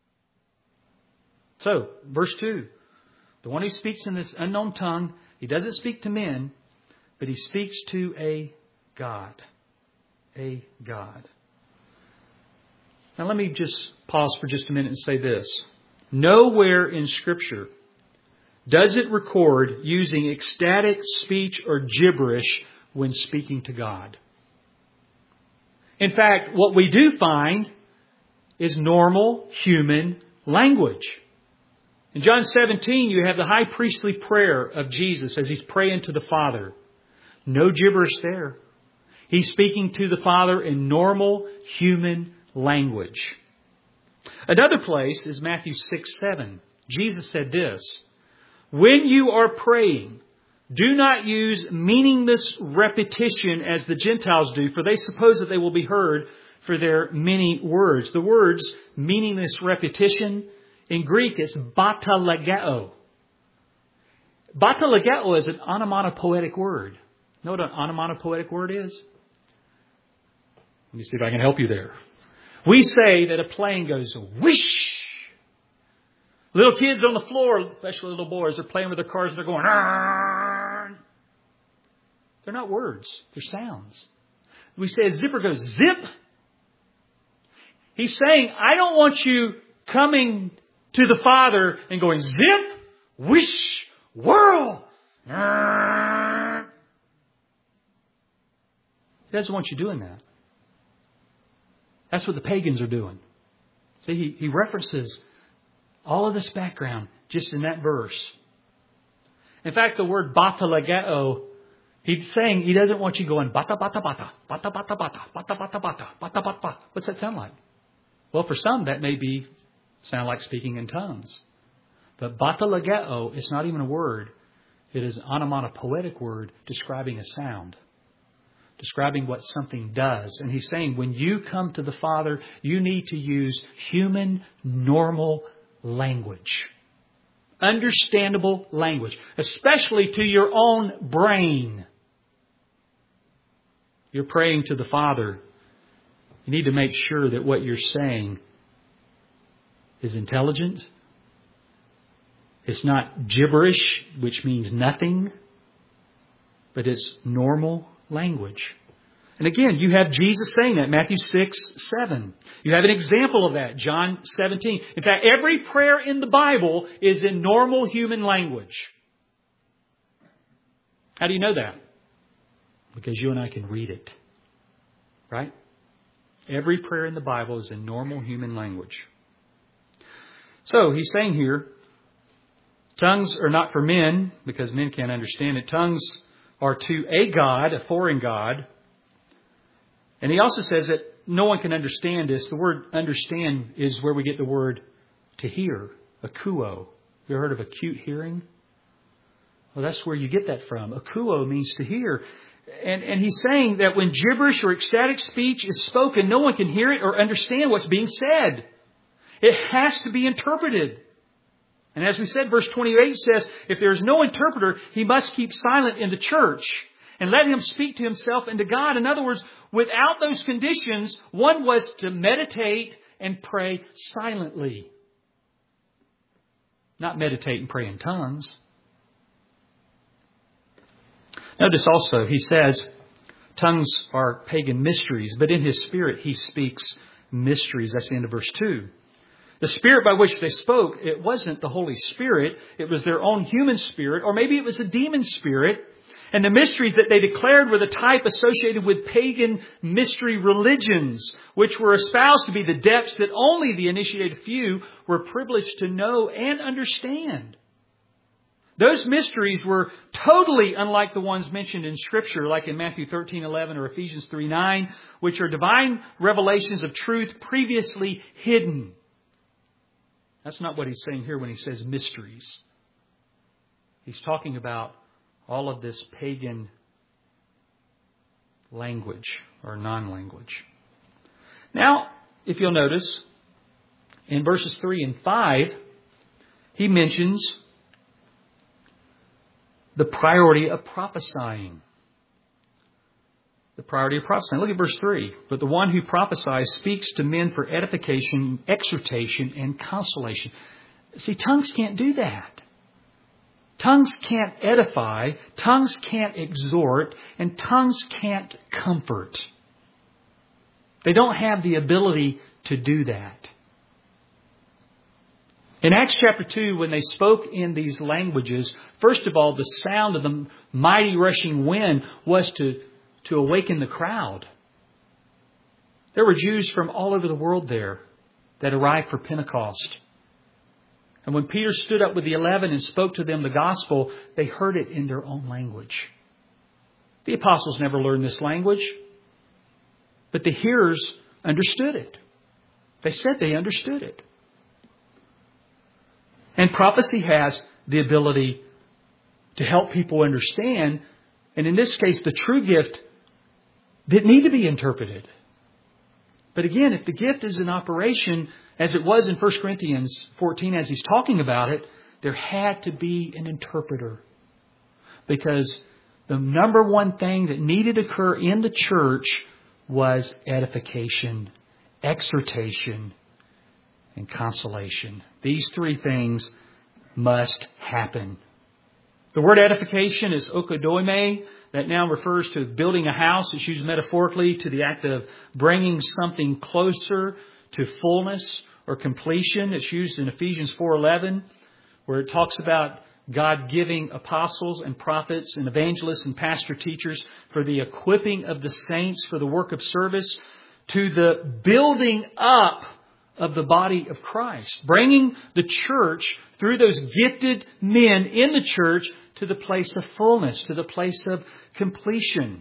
So, verse 2. The one who speaks in this unknown tongue, he doesn't speak to men, but he speaks to a God. A God. Now let me just pause for just a minute and say this. Nowhere in Scripture does it record using ecstatic speech or gibberish when speaking to God. In fact, what we do find is normal human language. In John 17, you have the high priestly prayer of Jesus as He's praying to the Father. No gibberish there. He's speaking to the Father in normal human language. Another place is Matthew 6:7. Jesus said this, "When you are praying, do not use meaningless repetition as the Gentiles do, for they suppose that they will be heard for their many words." The words meaningless repetition in Greek is batalegeo. Batalegeo is an onomatopoetic word. You know what an onomatopoetic word is? Let me see if I can help you there. We say that a plane goes whoosh. Little kids on the floor, especially little boys, they're playing with their cars and they're going, "Arr!" They're not words. They're sounds. We say a zipper goes zip. He's saying, I don't want you coming to the Father and going zip, whoosh, whirl. Arr! He doesn't want you doing that. That's what the pagans are doing. See, he references all of this background just in that verse. In fact, the word batalegeo, he's saying he doesn't want you going bata bata bata, bata bata bata, bata bata bata, bata bata. What's that sound like? Well, for some that may sound like speaking in tongues. But batalegeo is not even a word. It is an onomatopoetic word describing a sound. Describing what something does. And he's saying when you come to the Father, you need to use human, normal language. Understandable language. Especially to your own brain. You're praying to the Father. You need to make sure that what you're saying is intelligent. It's not gibberish, which means nothing. But it's normal language. And again, you have Jesus saying that, Matthew 6:7. You have an example of that, John 17. In fact, every prayer in the Bible is in normal human language. How do you know that? Because you and I can read it. Right? Every prayer in the Bible is in normal human language. So, he's saying here, tongues are not for men, because men can't understand it. Tongues are to a God, a foreign God. And he also says that no one can understand this. The word understand is where we get the word to hear, akuo. You ever heard of acute hearing? Well, that's where you get that from. Akuo means to hear. And he's saying that when gibberish or ecstatic speech is spoken, no one can hear it or understand what's being said. It has to be interpreted. And as we said, verse 28 says, if there is no interpreter, he must keep silent in the church and let him speak to himself and to God. In other words, without those conditions, one was to meditate and pray silently. Not meditate and pray in tongues. Notice also, he says, tongues are pagan mysteries, but in his Spirit he speaks mysteries. That's the end of verse 2. The spirit by which they spoke, it wasn't the Holy Spirit. It was their own human spirit, or maybe it was a demon spirit. And the mysteries that they declared were the type associated with pagan mystery religions, which were espoused to be the depths that only the initiated few were privileged to know and understand. Those mysteries were totally unlike the ones mentioned in Scripture, like in Matthew 13:11 or Ephesians 3:9, which are divine revelations of truth previously hidden. That's not what he's saying here when he says mysteries. He's talking about all of this pagan language or non-language. Now, if you'll notice, in verses 3 and 5, he mentions the priority of prophesying. The priority of prophesying. Look at verse 3. But the one who prophesies speaks to men for edification, exhortation, and consolation. See, tongues can't do that. Tongues can't edify, tongues can't exhort, and tongues can't comfort. They don't have the ability to do that. In Acts chapter 2, when they spoke in these languages, first of all, the sound of the mighty rushing wind was to awaken the crowd. There were Jews from all over the world there that arrived for Pentecost. And when Peter stood up with the 11 and spoke to them the gospel, they heard it in their own language. The apostles never learned this language, but the hearers understood it. They said they understood it. And prophecy has the ability to help people understand. And in this case, the true gift didn't need to be interpreted. But again, if the gift is in operation, as it was in 1 Corinthians 14, as he's talking about it, there had to be an interpreter. Because the number one thing that needed to occur in the church was edification, exhortation, and consolation. These three things must happen. The word edification is oikodoime. That now refers to building a house. It's used metaphorically to the act of bringing something closer to fullness or completion. It's used in Ephesians 4:11, where it talks about God giving apostles and prophets and evangelists and pastor teachers for the equipping of the saints for the work of service, to the building up of the body of Christ. Bringing the church through those gifted men in the church to the place of fullness, to the place of completion.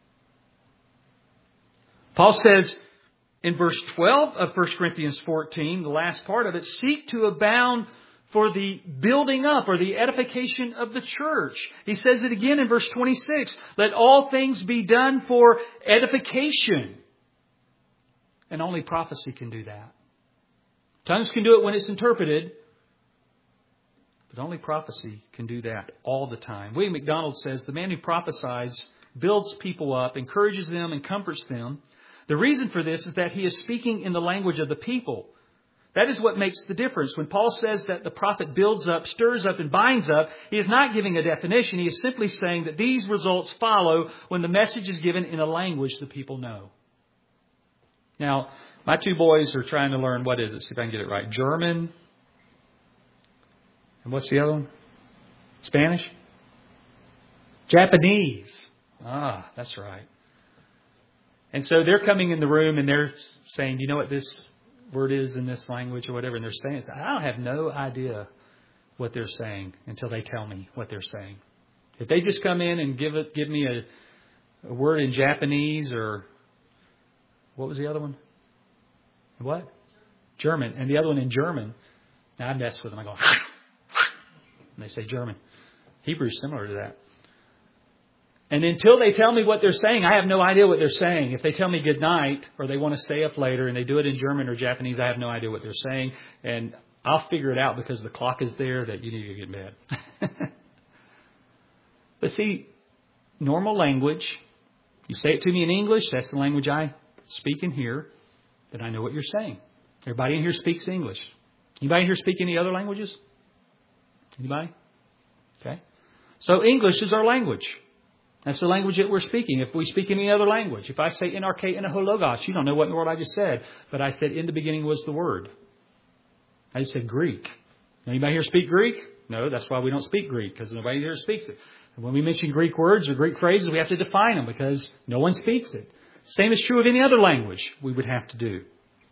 Paul says in verse 12 of 1 Corinthians 14, the last part of it, seek to abound for the building up or the edification of the church. He says it again in verse 26, let all things be done for edification. And only prophecy can do that. Tongues can do it when it's interpreted, but only prophecy can do that all the time. William MacDonald says the man who prophesies builds people up, encourages them, and comforts them. The reason for this is that he is speaking in the language of the people. That is what makes the difference. When Paul says that the prophet builds up, stirs up, and binds up, he is not giving a definition. He is simply saying that these results follow when the message is given in a language the people know. Now, my two boys are trying to learn, what is it? See if I can get it right. German. And what's the other one? Spanish? Japanese. Ah, that's right. And so they're coming in the room and they're saying, do you know what this word is in this language or whatever? And they're saying, I have no idea what they're saying until they tell me what they're saying. If they just come in and give me a word in Japanese, or what was the other one? What? German. And the other one in German. Now I mess with them. I go, and they say German. Hebrew is similar to that. And until they tell me what they're saying, I have no idea what they're saying. If they tell me good night or they want to stay up later and they do it in German or Japanese, I have no idea what they're saying. And I'll figure it out because the clock is there that you need to get in bed. But see, normal language, you say it to me in English, that's the language I speak and hear, then I know what you're saying. Everybody in here speaks English. Anybody in here speak any other languages? Anybody? Okay. So English is our language. That's the language that we're speaking. If we speak any other language, if I say NRK Logos, you don't know what in the world I just said, but I said in the beginning was the Word. I just said Greek. Anybody here speak Greek? No, that's why we don't speak Greek, because nobody here speaks it. And when we mention Greek words or Greek phrases, we have to define them because no one speaks it. Same is true of any other language we would have to do.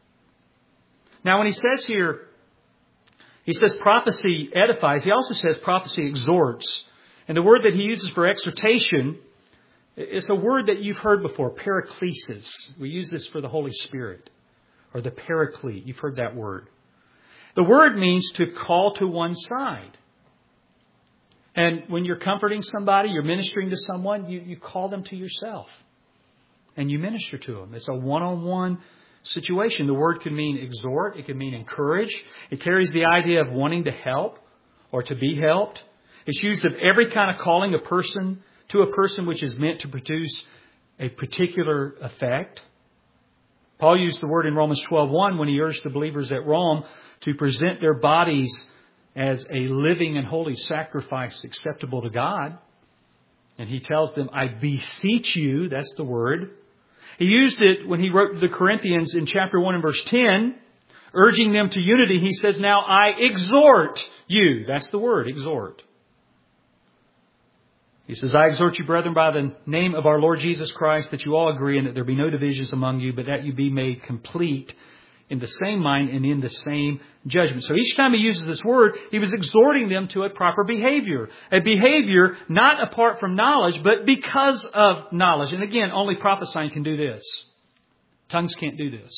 Now, when he says here, he says prophecy edifies, he also says prophecy exhorts. And the word that he uses for exhortation is a word that you've heard before, paraklesis. We use this for the Holy Spirit, or the paraclete. You've heard that word. The word means to call to one side. And when you're comforting somebody, you're ministering to someone, you call them to yourself. And you minister to them. It's a one-on-one situation. The word can mean exhort. It can mean encourage. It carries the idea of wanting to help or to be helped. It's used of every kind of calling a person to a person which is meant to produce a particular effect. Paul used the word in Romans 12:1 when he urged the believers at Rome to present their bodies as a living and holy sacrifice acceptable to God. And he tells them, I beseech you, that's the word. He used it when he wrote to the Corinthians in chapter 1 and verse 10, urging them to unity. He says, now I exhort you. That's the word, exhort. He says, I exhort you, brethren, by the name of our Lord Jesus Christ, that you all agree and that there be no divisions among you, but that you be made complete in the same mind and in the same judgment. So each time he uses this word, he was exhorting them to a proper behavior. A behavior not apart from knowledge, but because of knowledge. And again, only prophesying can do this. Tongues can't do this.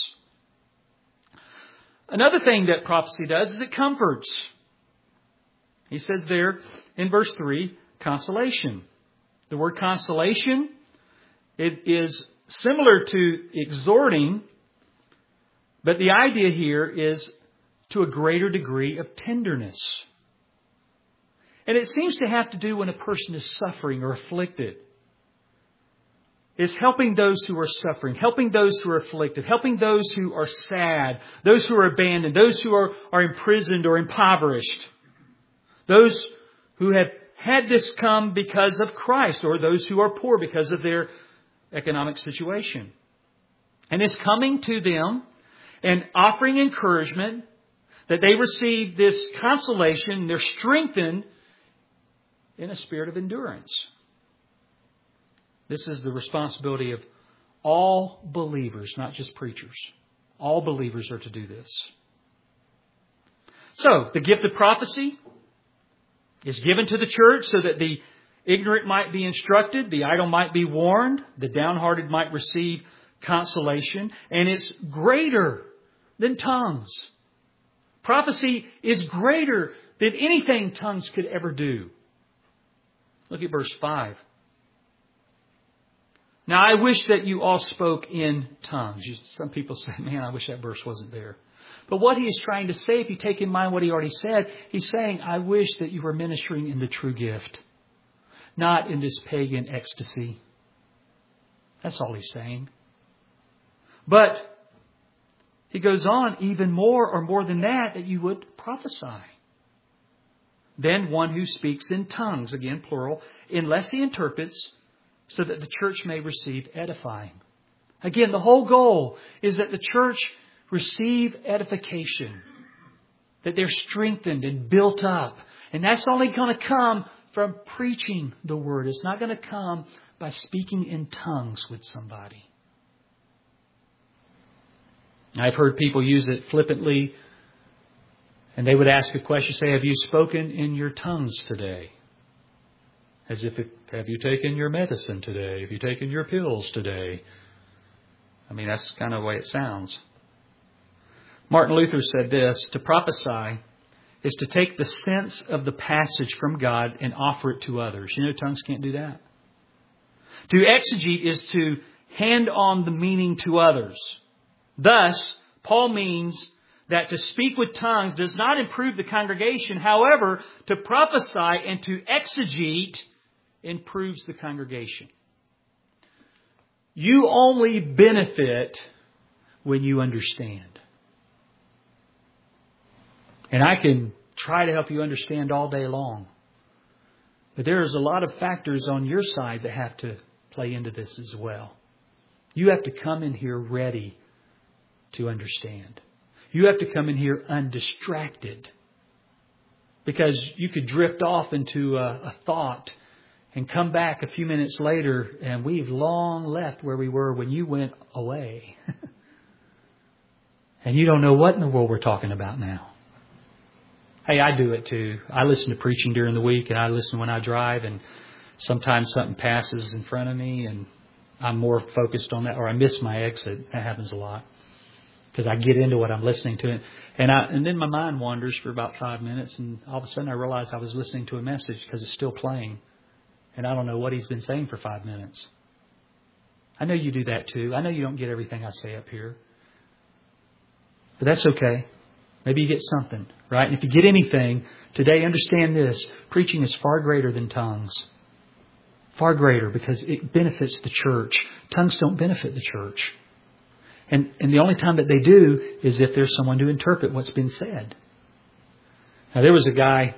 Another thing that prophecy does is it comforts. He says there in verse 3, consolation. The word consolation, it is similar to exhorting, but the idea here is to a greater degree of tenderness. And it seems to have to do when a person is suffering or afflicted. It's helping those who are suffering, helping those who are afflicted, helping those who are sad, those who are abandoned, those who are imprisoned or impoverished, those who have had this come because of Christ, or those who are poor because of their economic situation. And it's coming to them and offering encouragement that they receive this consolation. They're strengthened in a spirit of endurance. This is the responsibility of all believers, not just preachers. All believers are to do this. So, the gift of prophecy is given to the church so that the ignorant might be instructed, the idle might be warned, the downhearted might receive consolation, and it's greater than tongues. Prophecy is greater than anything tongues could ever do. Look at verse 5. Now, I wish that you all spoke in tongues. Some people say, man, I wish that verse wasn't there. But what he is trying to say, if you take in mind what he already said, he's saying, I wish that you were ministering in the true gift, not in this pagan ecstasy. That's all he's saying. But he goes on, even more or more than that you would prophesy. Then one who speaks in tongues, again plural, unless he interprets, so that the church may receive edifying. Again, the whole goal is that the church receive edification, that they're strengthened and built up. And that's only going to come from preaching the Word. It's not going to come by speaking in tongues with somebody. I've heard people use it flippantly, and they would ask a question, say, have you spoken in your tongues today? As if, have you taken your medicine today? Have you taken your pills today? I mean, that's kind of the way it sounds. Martin Luther said this, to prophesy is to take the sense of the passage from God and offer it to others. You know, tongues can't do that. To exegete is to hand on the meaning to others. Thus, Paul means that to speak with tongues does not improve the congregation. However, to prophesy and to exegete improves the congregation. You only benefit when you understand. And I can try to help you understand all day long. But there is a lot of factors on your side that have to play into this as well. You have to come in here ready to understand. You have to come in here undistracted. Because you could drift off into a thought and come back a few minutes later and we've long left where we were when you went away. And you don't know what in the world we're talking about now. Hey, I do it too. I listen to preaching during the week and I listen when I drive, and sometimes something passes in front of me and I'm more focused on that, or I miss my exit. That happens a lot because I get into what I'm listening to. And then my mind wanders for about 5 minutes, and all of a sudden I realize I was listening to a message because it's still playing and I don't know what he's been saying for 5 minutes. I know you do that too. I know you don't get everything I say up here, but that's okay. Maybe you get something, right? And if you get anything today, understand this. Preaching is far greater than tongues. Far greater, because it benefits the church. Tongues don't benefit the church. And the only time that they do is if there's someone to interpret what's been said. Now, there was a guy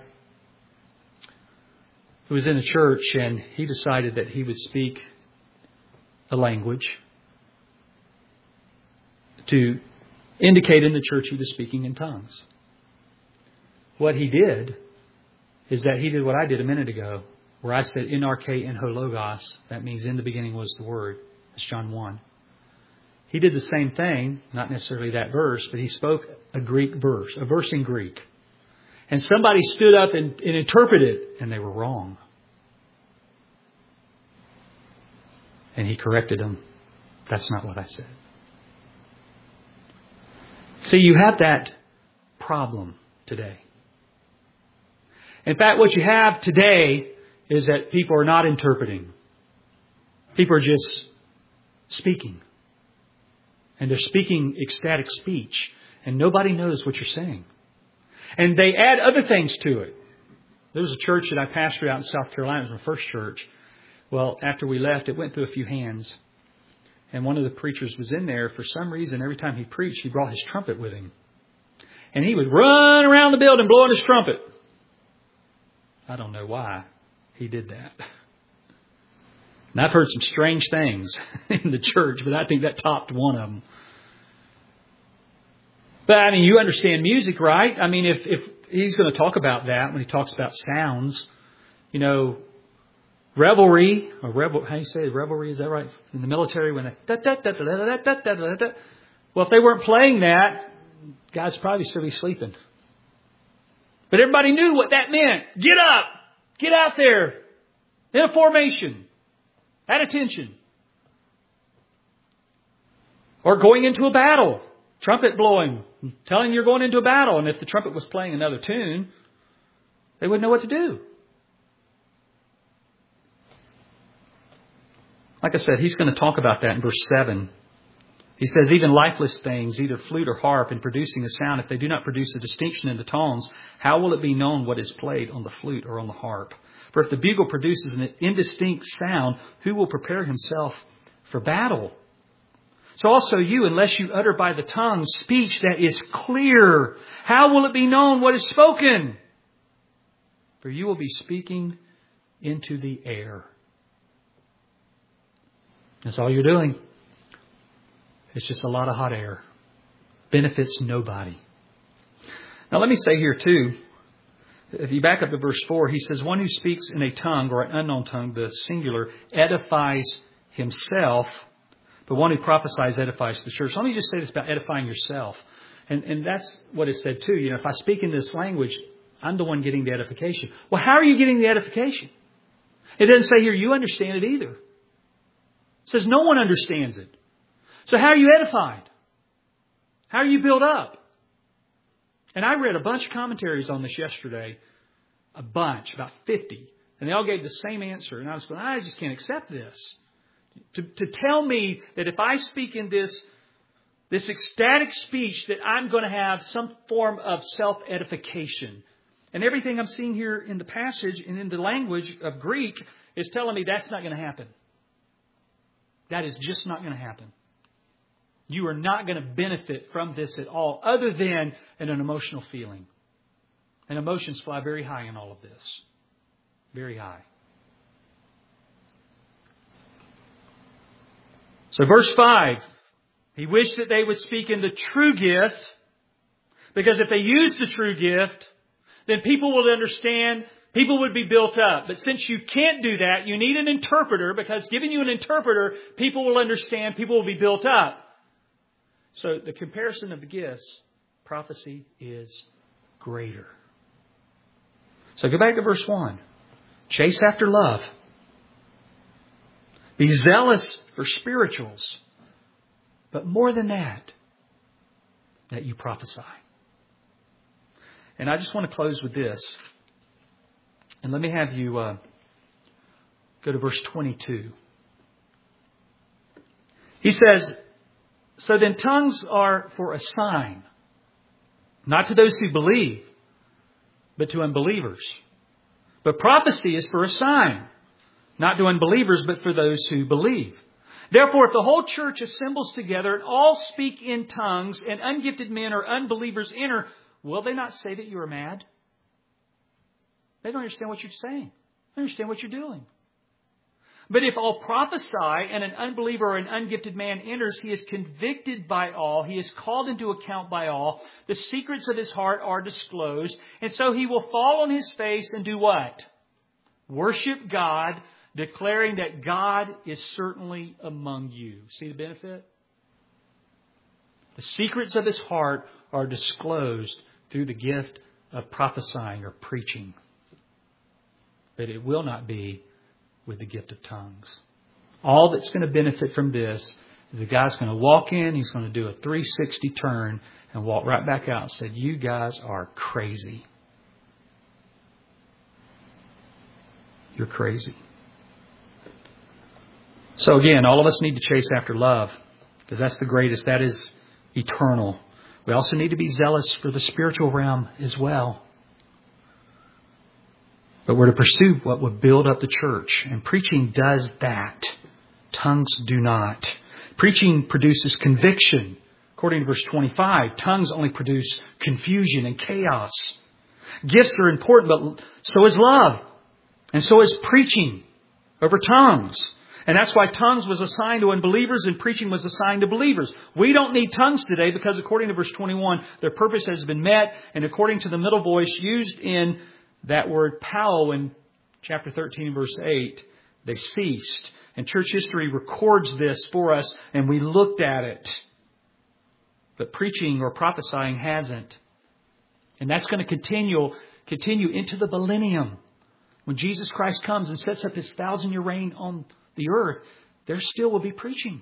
who was in a church and he decided that he would speak a language to indicate in the church he was speaking in tongues. What he did is that he did what I did a minute ago, where I said, in arche en ho logos. That means in the beginning was the Word. That's John 1. he did the same thing, not necessarily that verse, but he spoke a verse in Greek. And somebody stood up and interpreted, and they were wrong. And he corrected them. That's not what I said. See, you have that problem today. In fact, what you have today is that people are not interpreting. People are just speaking. And they're speaking ecstatic speech. And nobody knows what you're saying. And they add other things to it. There was a church that I pastored out in South Carolina. It was my first church. Well, after we left, it went through a few hands. And one of the preachers was in there. For some reason, every time he preached, he brought his trumpet with him. And he would run around the building blowing his trumpet. I don't know why he did that. And I've heard some strange things in the church, but I think that topped one of them. But I mean, you understand music, right? I mean, if he's going to talk about that when he talks about sounds, you know, revelry, or how do you say revelry? Is that right? In the military, when they well, if they weren't playing that, guys would probably still be sleeping. But everybody knew what that meant. Get up, get out there, in a formation, at attention, or going into a battle. Trumpet blowing, telling you're going into a battle. And if the trumpet was playing another tune, they wouldn't know what to do. Like I said, he's going to talk about that in verse 7. He says, even lifeless things, either flute or harp, in producing a sound, if they do not produce a distinction in the tones, how will it be known what is played on the flute or on the harp? For if the bugle produces an indistinct sound, who will prepare himself for battle? So also you, unless you utter by the tongue speech that is clear, how will it be known what is spoken? For you will be speaking into the air. That's all you're doing. It's just a lot of hot air. Benefits nobody. Now let me say here too, if you back up to verse 4, he says, one who speaks in a tongue or an unknown tongue, the singular, edifies himself. But one who prophesies edifies the church. Let me just say this about edifying yourself. And that's what it said too. You know, if I speak in this language, I'm the one getting the edification. Well, how are you getting the edification? It doesn't say here you understand it either. It says no one understands it. So how are you edified? How are you built up? And I read a bunch of commentaries on this yesterday. A bunch, about 50. And they all gave the same answer. And I was going, I just can't accept this. To tell me that if I speak in this ecstatic speech that I'm going to have some form of self-edification. And everything I'm seeing here in the passage and in the language of Greek is telling me that's not going to happen. That is just not going to happen. You are not going to benefit from this at all other than an emotional feeling. And emotions fly very high in all of this. Very high. So verse 5, he wished that they would speak in the true gift, because if they use the true gift, then people will understand, people would be built up. But since you can't do that, you need an interpreter, because giving you an interpreter, people will understand, people will be built up. So the comparison of the gifts, prophecy is greater. So go back to verse 1. Chase after love. Be zealous for spirituals. But more than that you prophesy. And I just want to close with this. And let me have you go to verse 22. He says, so then tongues are for a sign, not to those who believe, but to unbelievers. But prophecy is for a sign, not to unbelievers, but for those who believe. Therefore, if the whole church assembles together and all speak in tongues, and ungifted men or unbelievers enter, will they not say that you are mad? They don't understand what you're saying. They understand what you're doing. But if all prophesy and an unbeliever or an ungifted man enters, he is convicted by all. He is called into account by all. The secrets of his heart are disclosed. And so he will fall on his face and do what? Worship God, declaring that God is certainly among you. See the benefit? The secrets of his heart are disclosed through the gift of prophesying or preaching. But it will not be with the gift of tongues. All that's going to benefit from this is the guy's going to walk in, he's going to do a 360 turn and walk right back out and say, "You guys are crazy. You're crazy." So again, all of us need to chase after love because that's the greatest. That is eternal. We also need to be zealous for the spiritual realm as well. But we're to pursue what would build up the church. And preaching does that. Tongues do not. Preaching produces conviction. According to verse 25, tongues only produce confusion and chaos. Gifts are important, but so is love. And so is preaching over tongues. And that's why tongues was assigned to unbelievers and preaching was assigned to believers. We don't need tongues today because according to verse 21, their purpose has been met. And according to the middle voice used in that word "pau" in chapter 13 verse 8, they ceased. And church history records this for us and we looked at it. But preaching or prophesying hasn't. And that's going to continue into the millennium. When Jesus Christ comes and sets up His 1,000-year reign on the earth, there still will be preaching.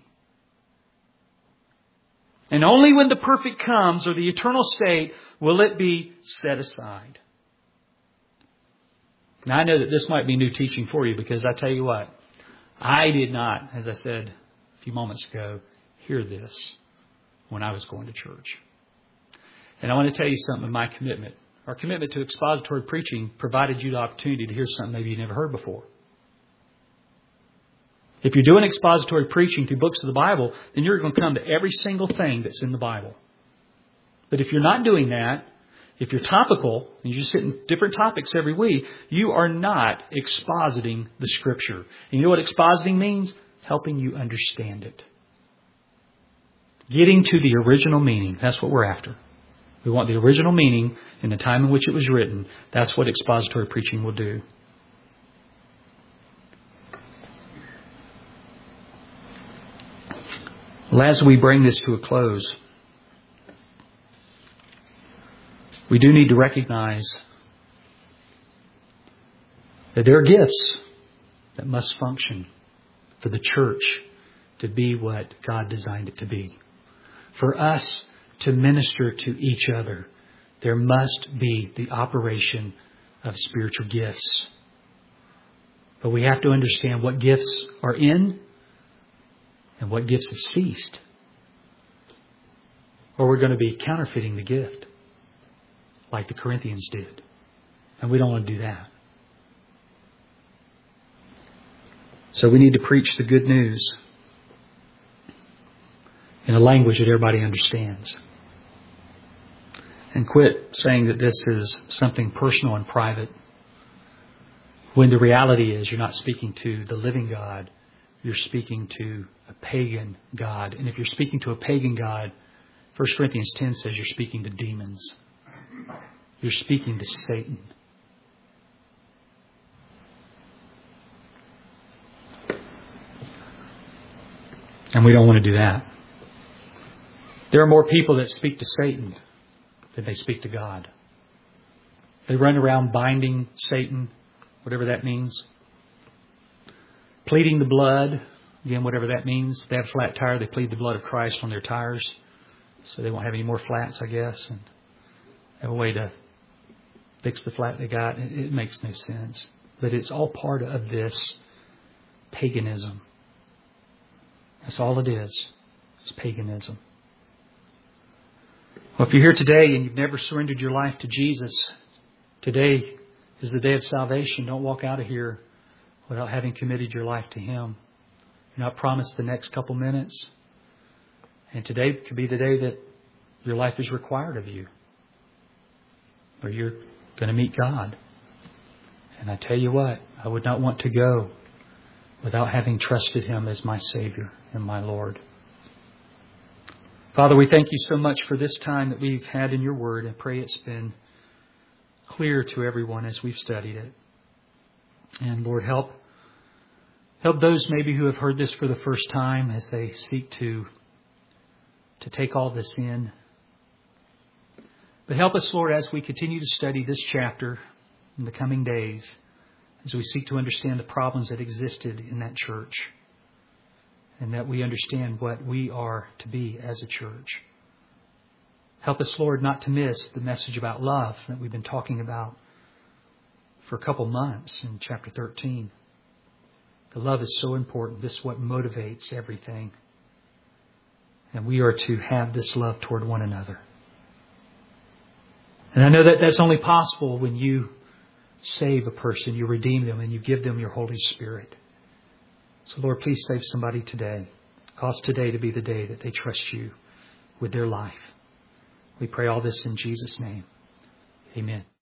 And only when the perfect comes or the eternal state will it be set aside. Now I know that this might be new teaching for you because I tell you what, I did not, as I said a few moments ago, hear this when I was going to church. And I want to tell you something of my commitment. Our commitment to expository preaching provided you the opportunity to hear something maybe you never heard before. If you're doing expository preaching through books of the Bible, then you're going to come to every single thing that's in the Bible. But if you're not doing that, if you're topical, and you're just hitting different topics every week, you are not expositing the Scripture. And you know what expositing means? Helping you understand it. Getting to the original meaning. That's what we're after. We want the original meaning in the time in which it was written. That's what expository preaching will do. Well, as we bring this to a close, we do need to recognize that there are gifts that must function for the church to be what God designed it to be. For us to minister to each other, there must be the operation of spiritual gifts. But we have to understand what gifts are in and what gifts have ceased. Or we're going to be counterfeiting the gift like the Corinthians did. And we don't want to do that. So we need to preach the good news in a language that everybody understands. And quit saying that this is something personal and private, when the reality is you're not speaking to the living God, you're speaking to a pagan God. And if you're speaking to a pagan God, 1 Corinthians 10 says you're speaking to demons. You're speaking to Satan. And we don't want to do that. There are more people that speak to Satan than they speak to God. They run around binding Satan, whatever that means. Pleading the blood, again, whatever that means. If they have a flat tire, they plead the blood of Christ on their tires so they won't have any more flats, I guess, and have a way to fix the flat they got. It makes no sense. But it's all part of this paganism. That's all it is. It's paganism. Well, if you're here today and you've never surrendered your life to Jesus, today is the day of salvation. Don't walk out of here without having committed your life to Him. You're not promised the next couple minutes. And today could be the day that your life is required of you. Or you're going to meet God. And I tell you what, I would not want to go without having trusted Him as my Savior and my Lord. Father, we thank You so much for this time that we've had in Your Word. I pray it's been clear to everyone as we've studied it. And Lord, help those maybe who have heard this for the first time as they seek to to take all this in. But help us, Lord, as we continue to study this chapter in the coming days, as we seek to understand the problems that existed in that church, and that we understand what we are to be as a church. Help us, Lord, not to miss the message about love that we've been talking about for a couple months in chapter 13. The love is so important. This is what motivates everything. And we are to have this love toward one another. And I know that that's only possible when you save a person, you redeem them, and you give them your Holy Spirit. So, Lord, please save somebody today. Cause today to be the day that they trust you with their life. We pray all this in Jesus' name. Amen.